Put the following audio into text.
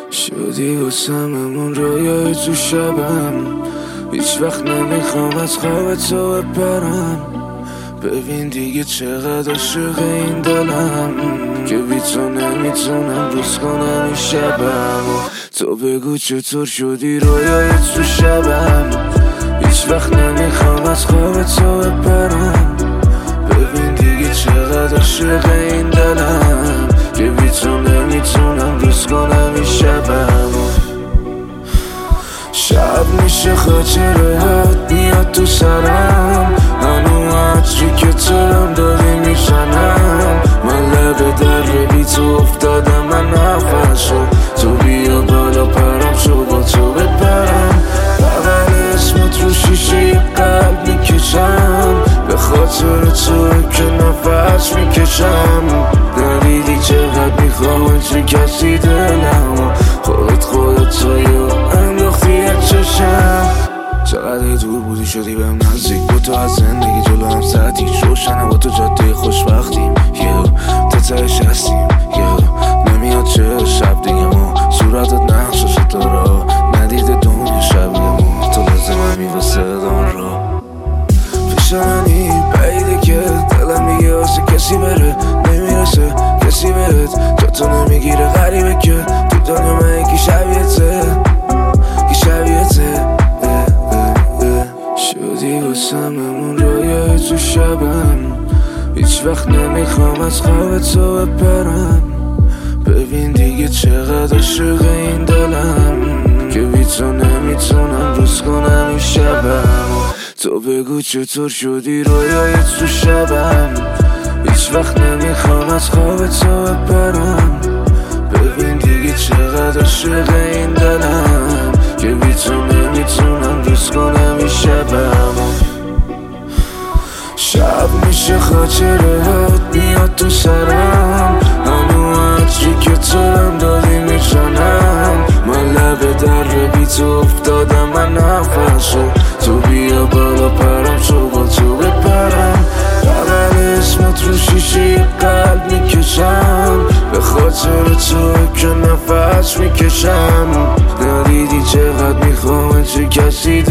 شدی واسمون رویای تو شبم، هیچ وقت نمیخوام از خواب تو بپرم. ببین دیگه چقدر عاشق این دلم که بی تو نمیتونم روز کنم این شبم. تو بگو چطور شدی رویای تو شبم، هیچ وقت نمیخوام از خواب تو بپرم. ببین دیگه چقدر عاشق این دلم که بی تو نمیتونم روز کنم این شبم. شب میشه خاطرات میاد تو سرم، هنو عطری که ترم داری میشنم. من لب در بی تو افتادم، من نفس شد تو بیا بالا پرم شو با تو بپرم. بغل اسمت رو شیشه قلب میکشم، به خاطر تو که نفس میکشم. ندیدی چقدر میخوام چه کسی دلم، خودت تویو انداختی یک چشم. چقدر دور بودی شدی بهم نزدیک، با تو از زندگی جلو هم ساعتی روشنه، با تو جاده خوشبختیم تا تهش هستیم. نمیاد چه شب دیگه ما صورتت نقش و ستاره، ندیده دنیا شبیه ما، تو لازممی واسه دان را. پیشانی بعیده که دلم میگه واسه کسی بره، نمیرسه کسی بهت تا تو نمیگیره. غریبه که تو دنیا من یکی شبیهته شدی واسمون رویای تو شبم، هیچ وقت نمیخوام از خواب تو بپرم. ببین دیگه چقدر عاشق این دلم که بی تو نمیتونم روز کنم این شبم. تو بگو چطور شدی رویای تو شبم، هیچ وقت نمیخوام از خواب تو بپرم. ببین دیگه چقدر عاشق این دلم که بی تو نمیتونم روز کنم این شبم. شب میشه خاطرات میاد تو سرم، هنو عطری که ترم داری میشنم. من لب در بی تو افتادم، من نفس شد تو بیا بالا پرم شو با تو بپرم. بغل اسمت رو شیشه قلب میکشم، به خاطر تو که نفس میکشم. ندیدی چقدر میخوام چه کسی